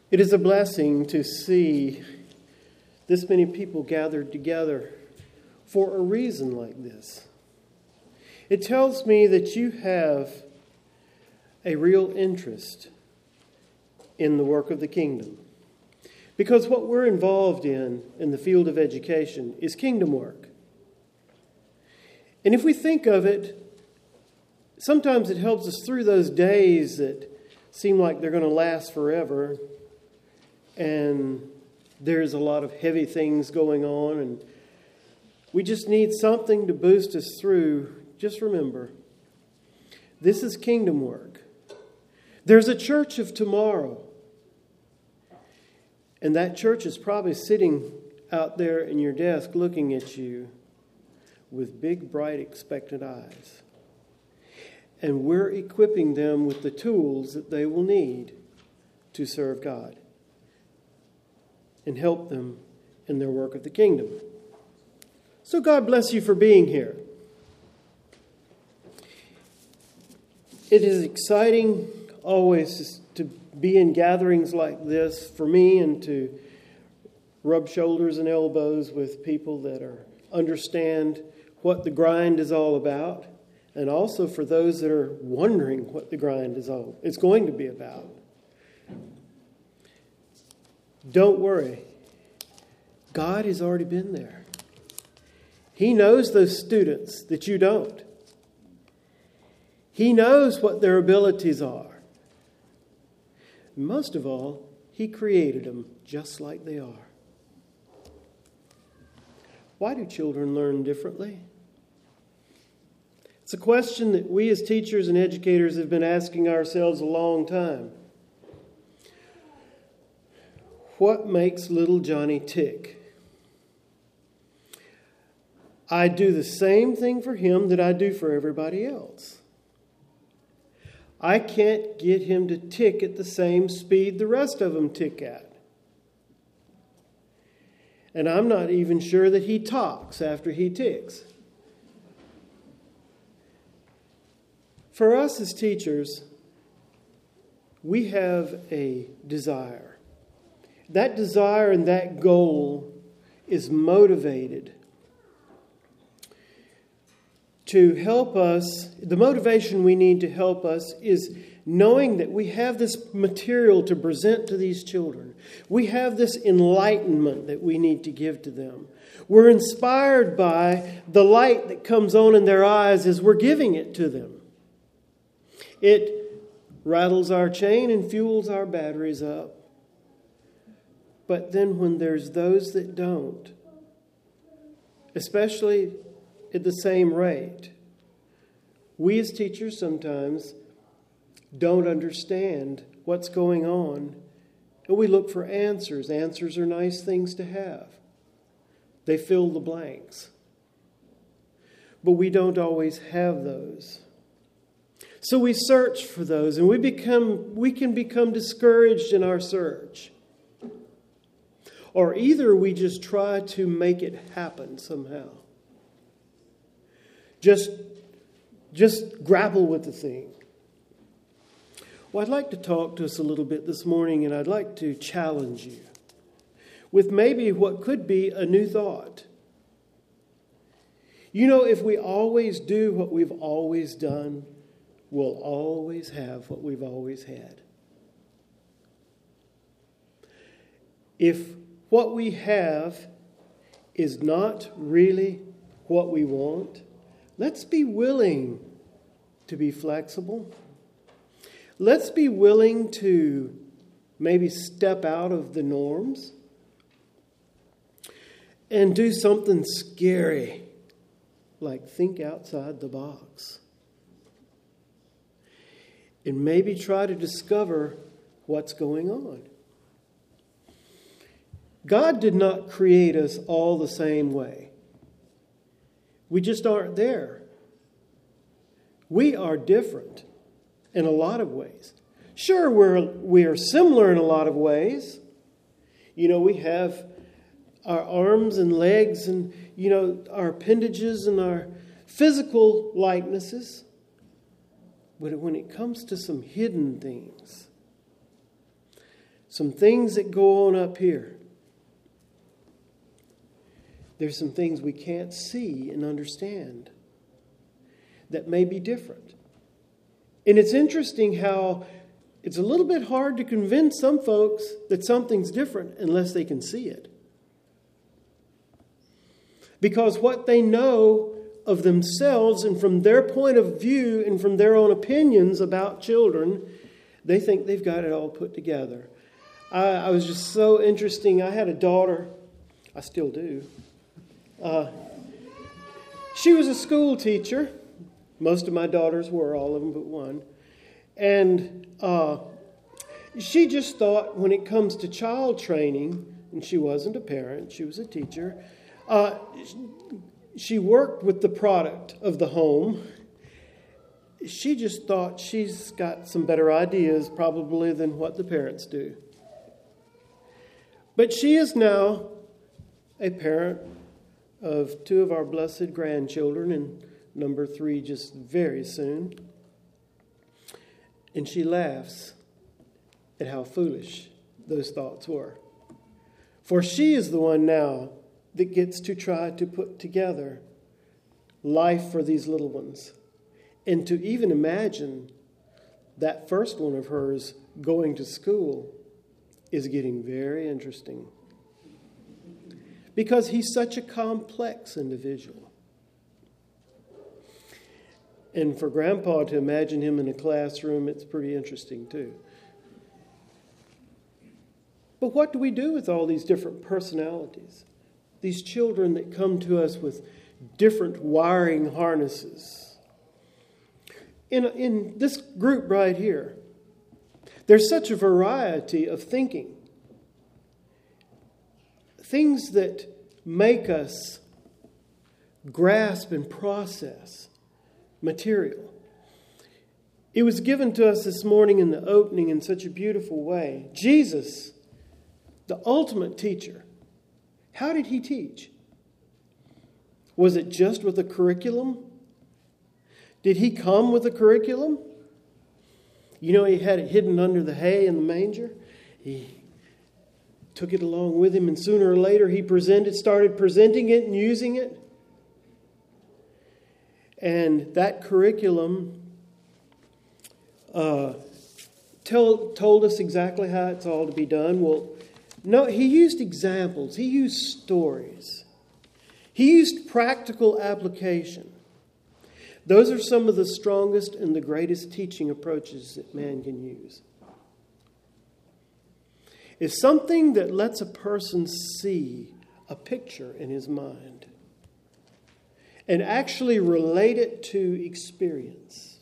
It is a blessing to see this many people gathered together for a reason like this. It tells me that you have a real interest in the work of the kingdom. Because what we're involved in the field of education is kingdom work. And if we think of it, sometimes it helps us through those days that seem like they're going to last forever. And there's a lot of heavy things going on. And we just need something to boost us through. Just remember, this is kingdom work. There's a church of tomorrow. And that church is probably sitting out there in your desk looking at you with big, bright, expectant eyes. And we're equipping them with the tools that they will need to serve God and help them in their work of the kingdom. So God bless you for being here. It is exciting always to be in gatherings like this for me and to rub shoulders and elbows with people that understand what the grind is all about, and also for those that are wondering what the grind is going to be about. Don't worry. God has already been there. He knows those students that you don't. He knows what their abilities are. Most of all, He created them just like they are. Why do children learn differently? It's a question that we as teachers and educators have been asking ourselves a long time. What makes little Johnny tick? I do the same thing for him that I do for everybody else. I can't get him to tick at the same speed the rest of them tick at. And I'm not even sure that he talks after he ticks. For us as teachers, we have a desire. That desire and that goal is motivated to help us. The motivation we need to help us is knowing that we have this material to present to these children. We have this enlightenment that we need to give to them. We're inspired by the light that comes on in their eyes as we're giving it to them. It rattles our chain and fuels our batteries up. But then when there's those that don't, especially at the same rate, we as teachers sometimes don't understand what's going on, and we look for answers. Answers are nice things to have. They fill the blanks. But we don't always have those. So we search for those, and we can become discouraged in our search. Or either we just try to make it happen somehow. Just grapple with the thing. Well, I'd like to talk to us a little bit this morning, and I'd like to challenge you with maybe what could be a new thought. You know, if we always do what we've always done, we'll always have what we've always had. If what we have is not really what we want, let's be willing to be flexible. Let's be willing to maybe step out of the norms and do something scary, like think outside the box. And maybe try to discover what's going on. God did not create us all the same way. We just aren't there. We are different in a lot of ways. Sure, we are similar in a lot of ways. You know, we have our arms and legs and, you know, our appendages and our physical likenesses. But when it comes to some hidden things, some things that go on up here. There's some things we can't see and understand that may be different. And it's interesting how it's a little bit hard to convince some folks that something's different unless they can see it. Because what they know of themselves and from their point of view and from their own opinions about children, they think they've got it all put together. I was just so interesting. I had a daughter. I still do. She was a school teacher. Most of my daughters were, all of them but one. And she just thought when it comes to child training, and she wasn't a parent, she was a teacher, she worked with the product of the home. She just thought she's got some better ideas probably than what the parents do. But she is now a parent of 2 of our blessed grandchildren and number 3 just very soon. And she laughs at how foolish those thoughts were. For she is the one now that gets to try to put together life for these little ones. And to even imagine that first one of hers going to school is getting very interesting. Because he's such a complex individual. And for Grandpa to imagine him in a classroom, it's pretty interesting too. But what do we do with all these different personalities? These children that come to us with different wiring harnesses. In this group right here, there's such a variety of thinking. Things that make us grasp and process material. It was given to us this morning in the opening in such a beautiful way. Jesus, the ultimate teacher, how did he teach? Was it just with a curriculum? Did he come with a curriculum? You know, he had it hidden under the hay in the manger. He took it along with him, and sooner or later he started presenting it and using it. And that curriculum told us exactly how it's all to be done. Well, no, he used examples. He used stories. He used practical application. Those are some of the strongest and the greatest teaching approaches that man can use. It's something that lets a person see a picture in his mind and actually relate it to experience.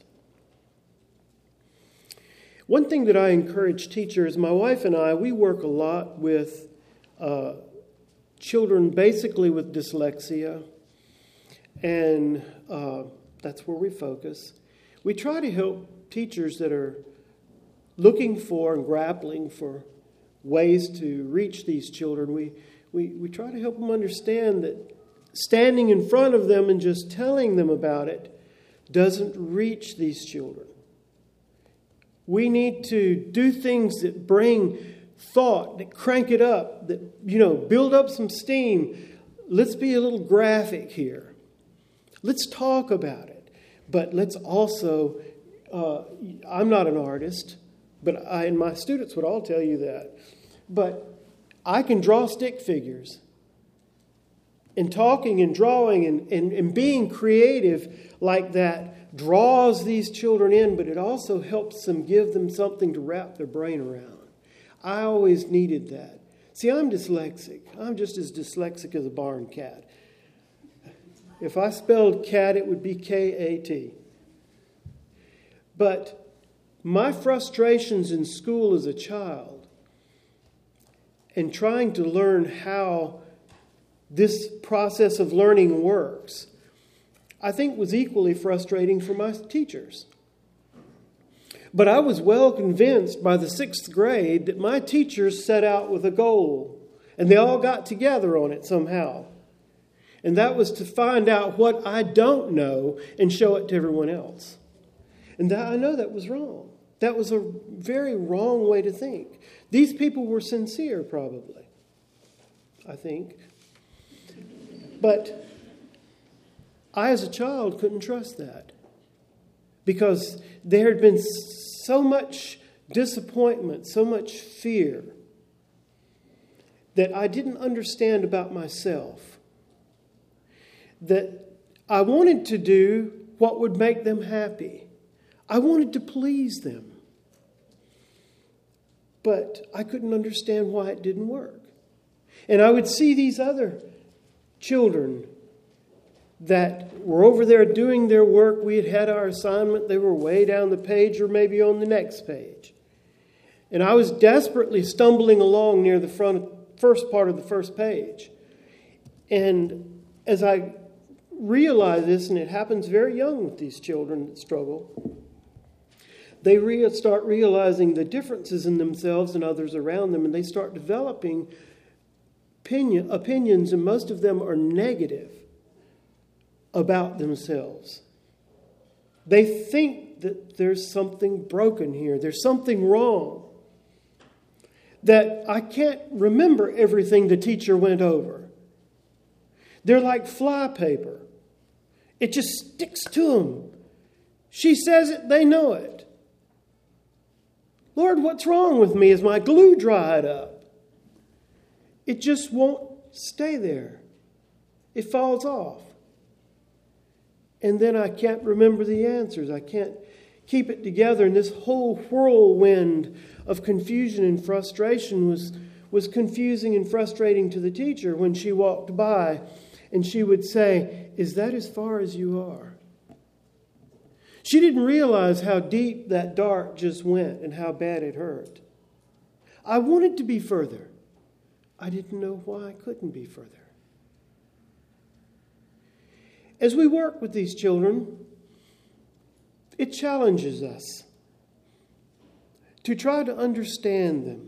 One thing that I encourage teachers, my wife and I, we work a lot with children basically with dyslexia, and that's where we focus. We try to help teachers that are looking for and grappling for ways to reach these children. We try to help them understand that standing in front of them and just telling them about it doesn't reach these children. We need to do things that bring thought, that crank it up, that, build up some steam. Let's be a little graphic here. Let's talk about it. But let's also, I'm not an artist, but and my students would all tell you that. But I can draw stick figures. And talking and drawing and being creative like that draws these children in, but it also helps them, give them something to wrap their brain around. I always needed that. See, I'm dyslexic. I'm just as dyslexic as a barn cat. If I spelled cat, it would be K-A-T. But my frustrations in school as a child and trying to learn how this process of learning works, I think was equally frustrating for my teachers. But I was well convinced by the 6th grade that my teachers set out with a goal, and they all got together on it somehow. And that was to find out what I don't know and show it to everyone else. And I know that was wrong. That was a very wrong way to think. These people were sincere, probably, I think. But I, as a child, couldn't trust that because there had been so much disappointment, so much fear that I didn't understand about myself. That I wanted to do what would make them happy. I wanted to please them. But I couldn't understand why it didn't work. And I would see these other children that were over there doing their work. We had had our assignment. They were way down the page or maybe on the next page. And I was desperately stumbling along near the first part of the first page. And as I realized this, and it happens very young with these children that struggle, they start realizing the differences in themselves and others around them, and they start developing opinions, and most of them are negative about themselves. They think that there's something broken here. There's something wrong. That I can't remember everything the teacher went over. They're like flypaper. It just sticks to them. She says it, they know it. Lord, what's wrong with me? Is my glue dried up? It just won't stay there. It falls off. And then I can't remember the answers. I can't keep it together. And this whole whirlwind of confusion and frustration was confusing and frustrating to the teacher when she walked by and she would say, "Is that as far as you are?" She didn't realize how deep that dart just went and how bad it hurt. I wanted to be further. I didn't know why I couldn't be further. As we work with these children, it challenges us to try to understand them.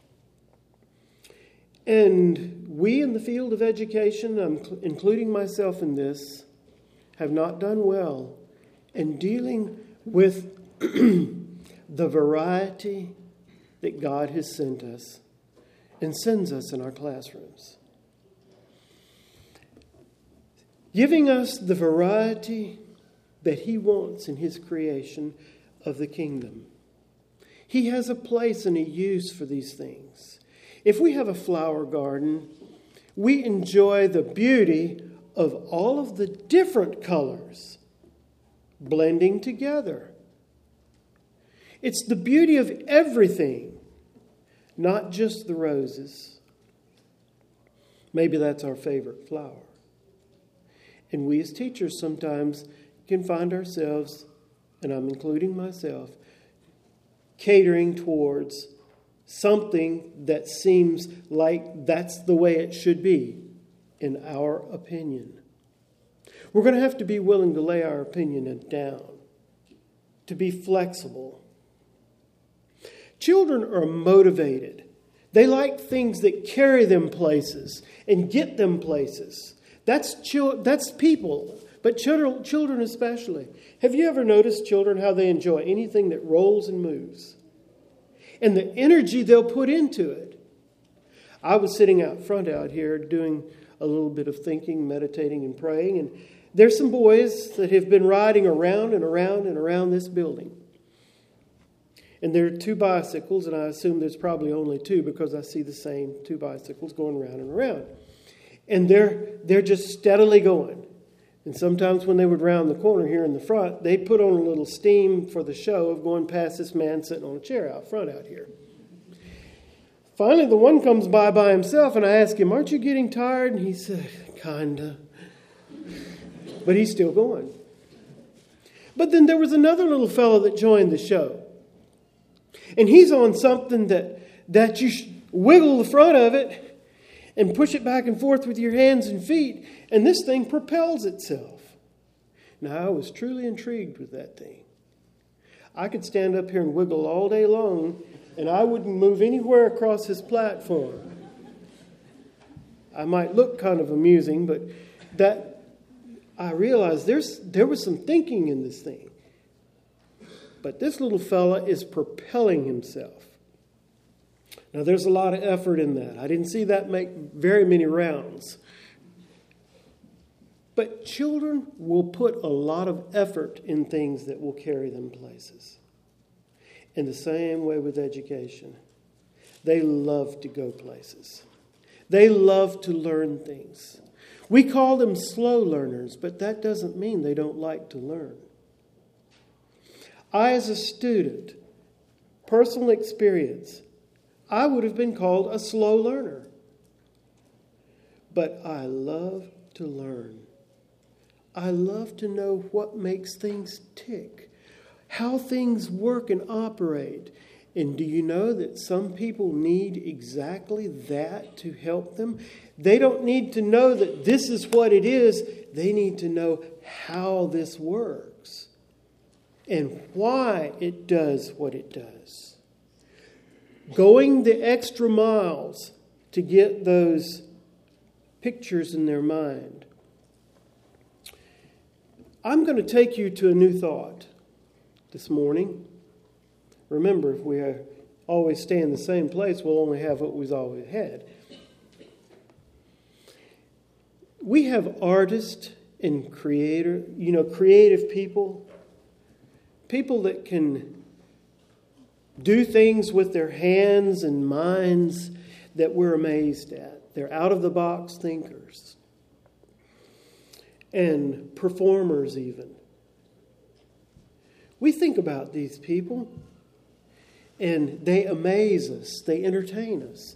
And we in the field of education, I'm including myself in this, have not done well in dealing with the variety that God has sent us and sends us in our classrooms. Giving us the variety that He wants in His creation of the kingdom. He has a place and a use for these things. If we have a flower garden, we enjoy the beauty of all of the different colors blending together. It's the beauty of everything, not just the roses. Maybe that's our favorite flower. And we as teachers sometimes can find ourselves, and I'm including myself, catering towards something that seems like that's the way it should be, in our opinion. We're going to have to be willing to lay our opinion down, to be flexible. Children are motivated. They like things that carry them places and get them places. That's people, but children especially. Have you ever noticed children, how they enjoy anything that rolls and moves? And the energy they'll put into it. I was sitting out front out here doing a little bit of thinking, meditating, and praying. And there's some boys that have been riding around and around and around this building. And there are 2 bicycles, and I assume there's probably only 2 because I see the same 2 bicycles going around and around. And they're just steadily going. And sometimes when they would round the corner here in the front, they'd put on a little steam for the show of going past this man sitting on a chair out front out here. Finally, the one comes by himself, and I ask him, "Aren't you getting tired?" And he said, "Kinda." But he's still going. But then there was another little fellow that joined the show. And he's on something that you wiggle the front of it and push it back and forth with your hands and feet, and this thing propels itself. Now, I was truly intrigued with that thing. I could stand up here and wiggle all day long, and I wouldn't move anywhere across this platform. I might look kind of amusing, but that I realized there was some thinking in this thing. But this little fella is propelling himself. Now, there's a lot of effort in that. I didn't see that make very many rounds. But children will put a lot of effort in things that will carry them places. In the same way with education. They love to go places. They love to learn things. We call them slow learners, but that doesn't mean they don't like to learn. I, as a student, personal experience, I would have been called a slow learner. But I love to learn. I love to know what makes things tick, how things work and operate. And do you know that some people need exactly that to help them? They don't need to know that this is what it is. They need to know how this works and why it does what it does. Going the extra miles to get those pictures in their mind. I'm going to take you to a new thought this morning. Remember, if we always stay in the same place, we'll only have what we've always had. We have artists and creative people that can do things with their hands and minds that we're amazed at. They're out-of-the-box thinkers. And performers even. We think about these people, and they amaze us. They entertain us.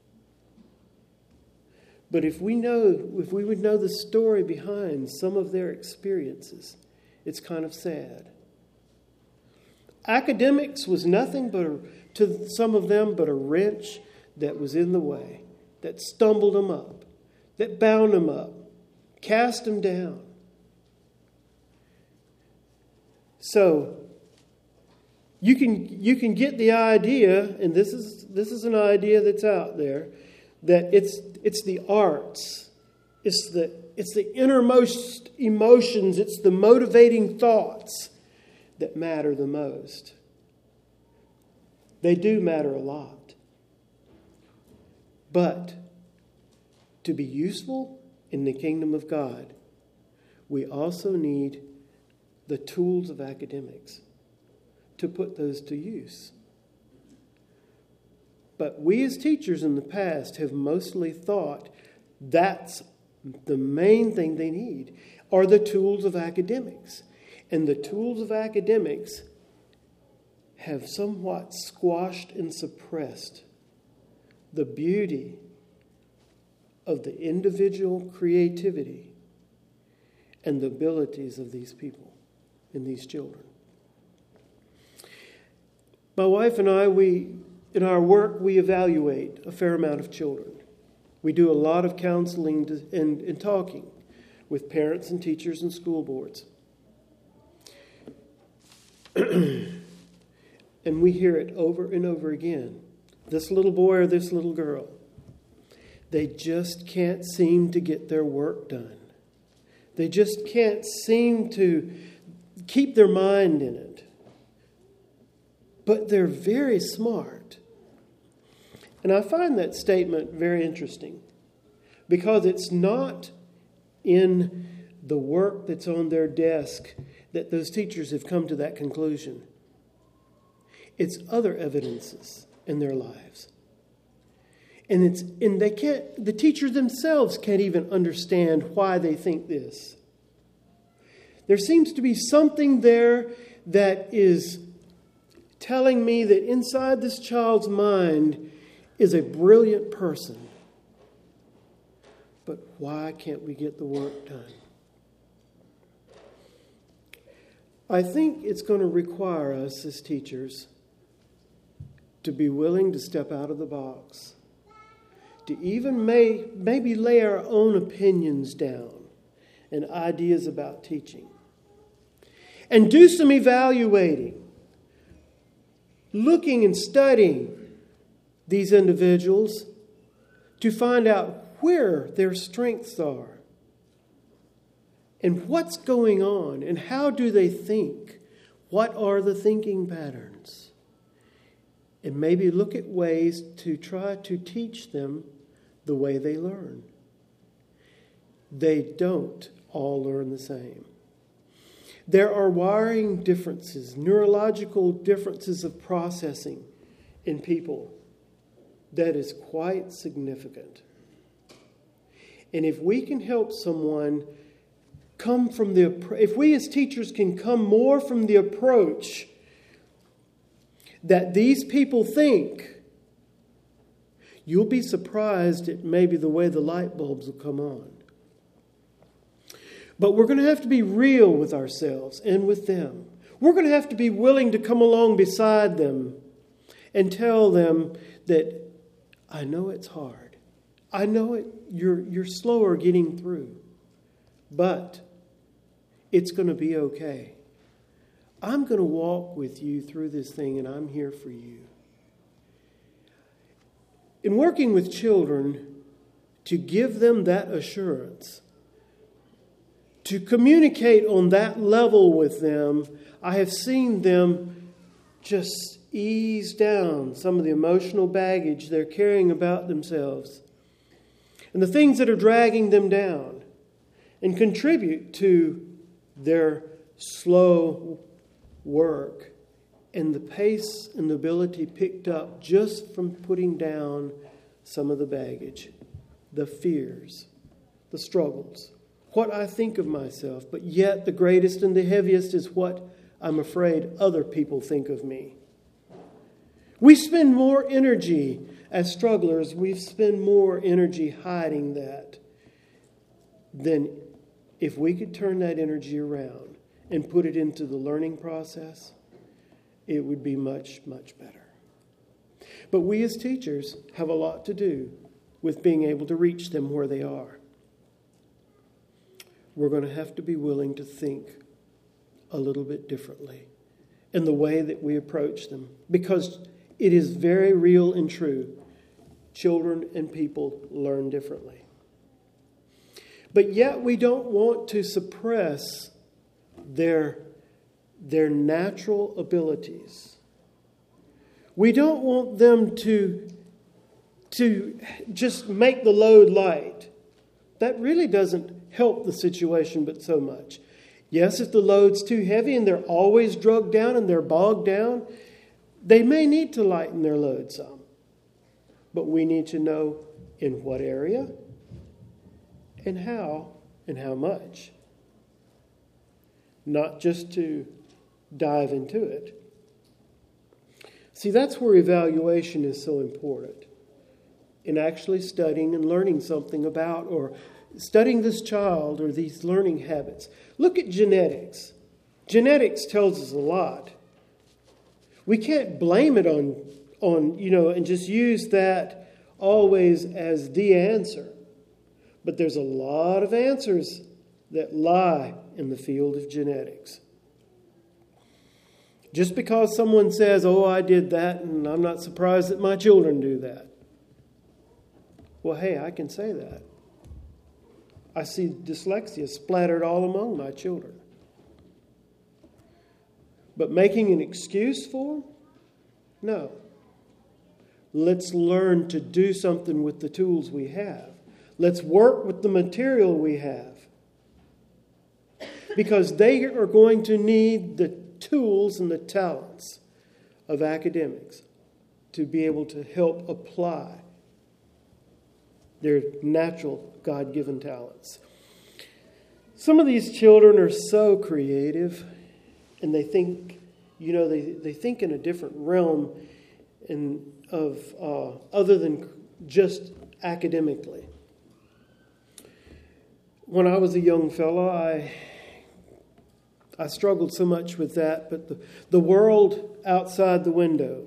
But if we would know the story behind some of their experiences, it's kind of sad. Academics was nothing but, to some of them, but a wrench that was in the way, that stumbled them up, that bound them up, cast them down. So you can get the idea, and this is an idea that's out there, that it's the arts, it's the innermost emotions, it's the motivating thoughts that matter the most. They do matter a lot. But to be useful in the kingdom of God, we also need the tools of academics to put those to use. But we as teachers in the past have mostly thought that's the main thing they need are the tools of academics. And the tools of academics have somewhat squashed and suppressed the beauty of the individual creativity and the abilities of these people and these children. My wife and I, in our work, we evaluate a fair amount of children. We do a lot of counseling and talking with parents and teachers and school boards. And we hear it over and over again. This little boy or this little girl, they just can't seem to get their work done. They just can't seem to keep their mind in it. But they're very smart. And I find that statement very interesting because it's not in the work that's on their desk that those teachers have come to that conclusion. It's other evidences in their lives. And the teachers themselves can't even understand why they think this. There seems to be something there that is telling me that inside this child's mind is a brilliant person. But why can't we get the work done? I think it's going to require us as teachers to be willing to step out of the box, to even maybe lay our own opinions down and ideas about teaching, and do some evaluating, looking and studying these individuals to find out where their strengths are and what's going on and how do they think. What are the thinking patterns? And maybe look at ways to try to teach them the way they learn. They don't all learn the same. There are wiring differences, neurological differences of processing in people that is quite significant. And if we can help someone if we as teachers can come more from the approach that these people think, you'll be surprised at maybe the way the light bulbs will come on. But we're going to have to be real with ourselves and with them. We're going to have to be willing to come along beside them and tell them that, I know it's hard. I know you're slower getting through. But it's going to be okay. I'm going to walk with you through this thing, and I'm here for you. In working with children, to give them that assurance, to communicate on that level with them, I have seen them just ease down some of the emotional baggage they're carrying about themselves and the things that are dragging them down, and contribute to their slow work and the pace and the ability picked up just from putting down some of the baggage, the fears, the struggles, what I think of myself. But yet the greatest and the heaviest is what I'm afraid other people think of me. We spend more energy as strugglers, we spend more energy hiding that than if we could turn that energy around and put it into the learning process, it would be much, much better. But we as teachers have a lot to do with being able to reach them where they are. We're going to have to be willing to think a little bit differently in the way that we approach them, because it is very real and true. Children and people learn differently. But yet we don't want to suppress their natural abilities. We don't want them to just make the load light. That really doesn't help the situation but so much. Yes, if the load's too heavy and they're always drugged down and they're bogged down, they may need to lighten their load some. But we need to know in what area and how much. Not just to dive into it. See, that's where evaluation is so important. In actually studying and learning something about, or studying this child or these learning habits. Look at genetics. Genetics tells us a lot. We can't blame it on and just use that always as the answer. But there's a lot of answers that lie in the field of genetics. Just because someone says, oh, I did that, and I'm not surprised that my children do that. Well, hey, I can say that. I see dyslexia splattered all among my children. But making an excuse for them? No. Let's learn to do something with the tools we have. Let's work with the material we have. Because they are going to need the tools and the talents of academics to be able to help apply their natural God-given talents. Some of these children are so creative, and they think, they think in a different realm other than just academically. When I was a young fellow, I struggled so much with that, but the world outside the window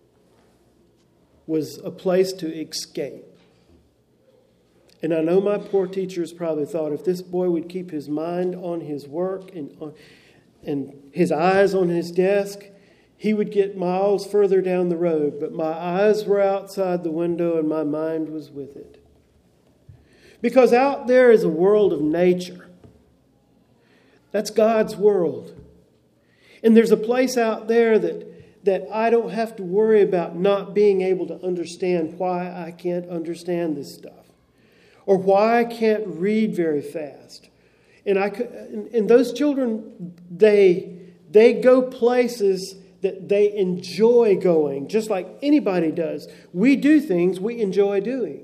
was a place to escape. And I know my poor teachers probably thought if this boy would keep his mind on his work and his eyes on his desk, he would get miles further down the road. But my eyes were outside the window and my mind was with it. Because out there is a world of nature. That's God's world. And there's a place out there that I don't have to worry about not being able to understand why I can't understand this stuff, or why I can't read very fast. And those children, they go places that they enjoy going, just like anybody does. We do things we enjoy doing.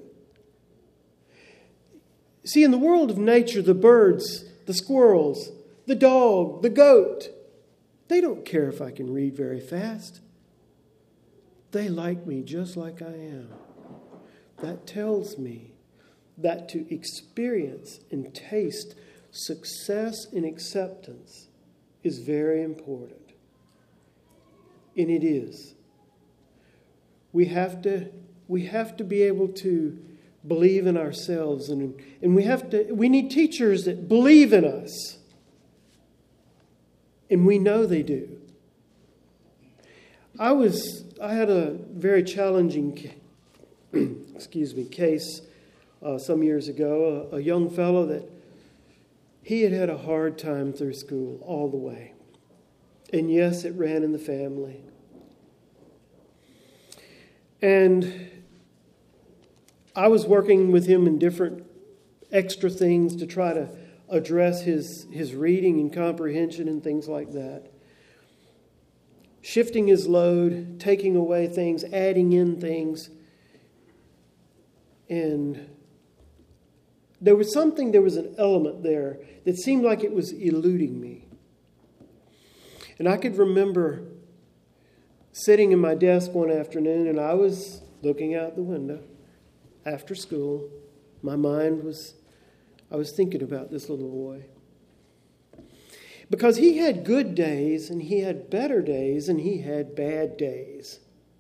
See, in the world of nature, the birds, the squirrels, the dog, the goat, they don't care if I can read very fast. They like me just like I am. That tells me that to experience and taste success and acceptance is very important. And it is. We have to be able to believe in ourselves, and we need teachers that believe in us. And we know they do. I had a very challenging case some years ago. A young fellow that he had a hard time through school all the way. And yes, it ran in the family. And I was working with him in different extra things to try to address his reading and comprehension and things like that. Shifting his load, taking away things, adding in things. And there was an element there that seemed like it was eluding me. And I could remember sitting in my desk one afternoon, and I was looking out the window after school. I was thinking about this little boy. Because he had good days, and he had better days, and he had bad days.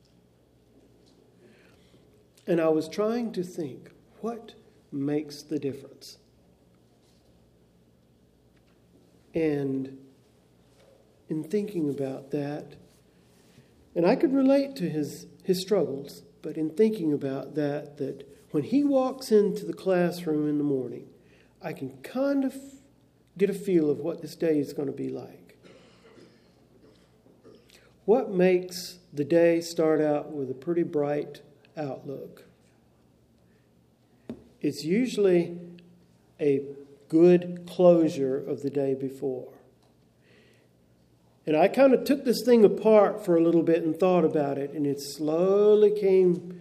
And I was trying to think, what makes the difference? And in thinking about that, and I could relate to his struggles, but in thinking about that when he walks into the classroom in the morning, I can kind of get a feel of what this day is going to be like. What makes the day start out with a pretty bright outlook? It's usually a good closure of the day before. And I kind of took this thing apart for a little bit and thought about it, and it slowly came,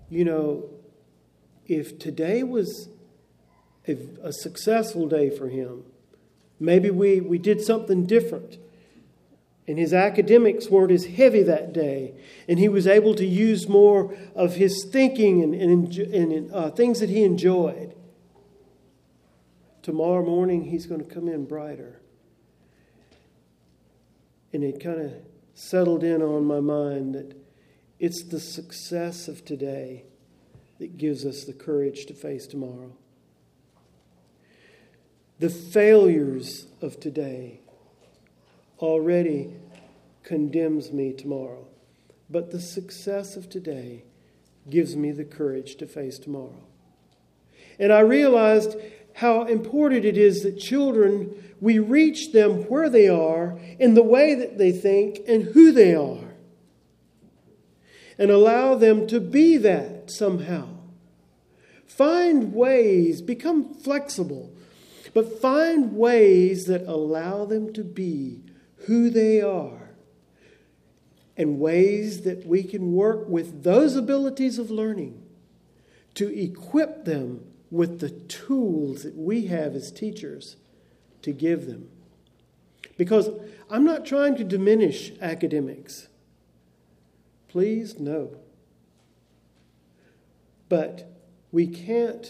if today was a successful day for him, maybe we did something different, and his academics weren't as heavy that day, and he was able to use more of his thinking and things that he enjoyed. Tomorrow morning, he's going to come in brighter. And it kind of settled in on my mind that it's the success of today that gives us the courage to face tomorrow. The failures of today already condemns me tomorrow. But the success of today gives me the courage to face tomorrow. And I realized how important it is that children, we reach them where they are, in the way that they think, and who they are. And allow them to be that somehow. Find ways, become flexible, but find ways that allow them to be who they are. And ways that we can work with those abilities of learning to equip them with the tools that we have as teachers to give them. Because I'm not trying to diminish academics. Please, no. But we can't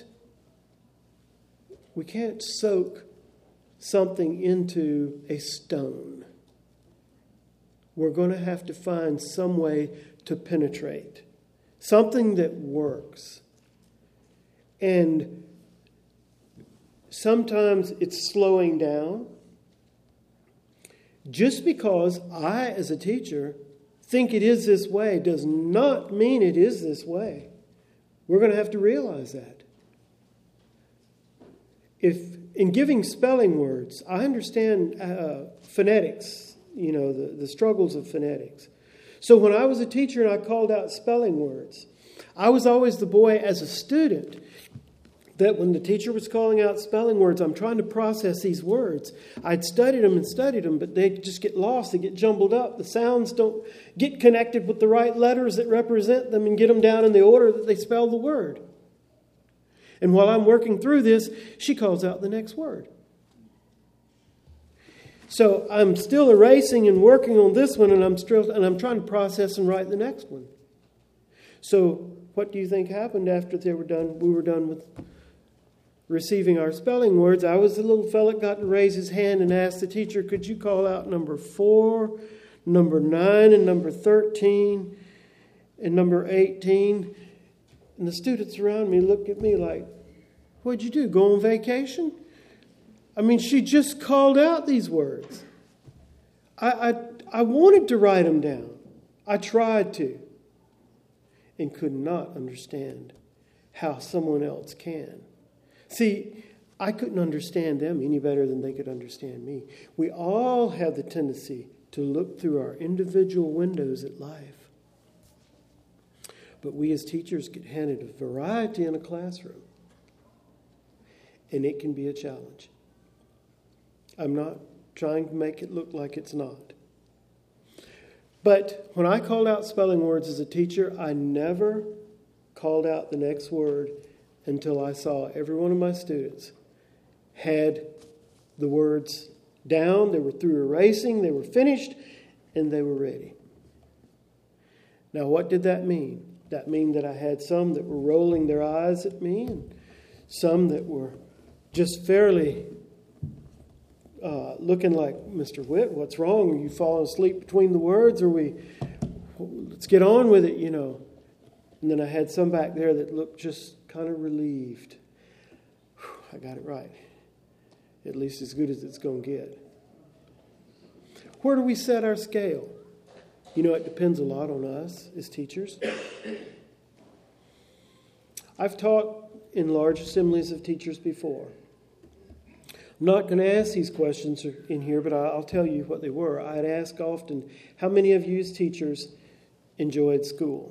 soak something into a stone. We're going to have to find some way to penetrate. Something that works. And sometimes it's slowing down. Just because I, as a teacher, think it is this way does not mean it is this way. We're going to have to realize that. If in giving spelling words, I understand phonetics, the struggles of phonetics. So when I was a teacher and I called out spelling words, I was always the boy as a student that when the teacher was calling out spelling words, I'm trying to process these words. I'd studied them, but they just get lost. They get jumbled up. The sounds don't get connected with the right letters that represent them and get them down in the order that they spell the word. And while I'm working through this, she calls out the next word. So I'm still erasing and working on this one, and I'm trying to process and write the next one. So what do you think happened after we were done with receiving our spelling words? I was the little fella that got to raise his hand and ask the teacher, could you call out number 4, number 9, and number 13, and number 18? And the students around me looked at me like, what'd you do, go on vacation? I mean, she just called out these words. I wanted to write them down. I tried to. And could not understand how someone else can. See, I couldn't understand them any better than they could understand me. We all have the tendency to look through our individual windows at life. But we as teachers get handed a variety in a classroom. And it can be a challenge. I'm not trying to make it look like it's not. But when I called out spelling words as a teacher, I never called out the next word until I saw every one of my students had the words down, they were through erasing, they were finished, and they were ready. Now, what did that mean? That mean that I had some that were rolling their eyes at me and some that were just fairly looking like, Mr. Witt, what's wrong? Are you falling asleep between the words? Let's get on with it, And then I had some back there that looked just kind of relieved. Whew, I got it right. At least as good as it's going to get. Where do we set our scale? It depends a lot on us as teachers. I've taught in large assemblies of teachers before. I'm not going to ask these questions in here, but I'll tell you what they were. I'd ask often, how many of you as teachers enjoyed school?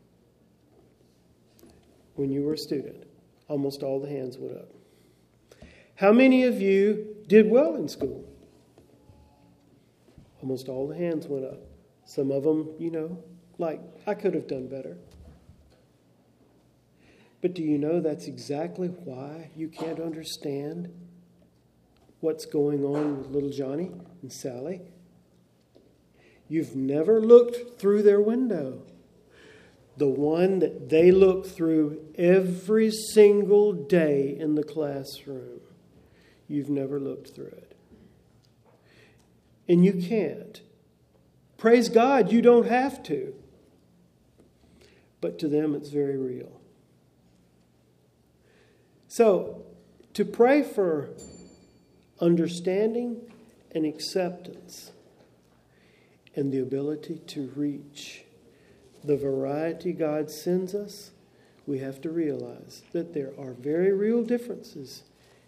When you were a student, almost all the hands went up. How many of you did well in school? Almost all the hands went up. Some of them, like, I could have done better. But do you know that's exactly why you can't understand what's going on with little Johnny and Sally? You've never looked through their window. The one that they look through every single day in the classroom. You've never looked through it. And you can't. Praise God, you don't have to. But to them, it's very real. So, to pray for understanding and acceptance and the ability to reach the variety God sends us, we have to realize that there are very real differences.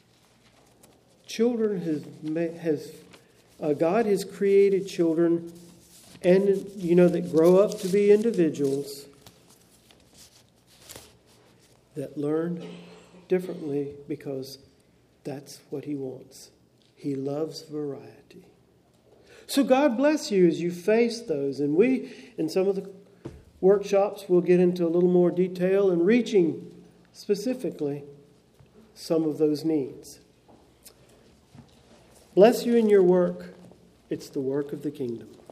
God has created children and that grow up to be individuals that learn differently because that's what He wants. He loves variety. So God bless you as you face those. And we, in some of the workshops, will get into a little more detail in reaching specifically some of those needs. Bless you in your work. It's the work of the kingdom.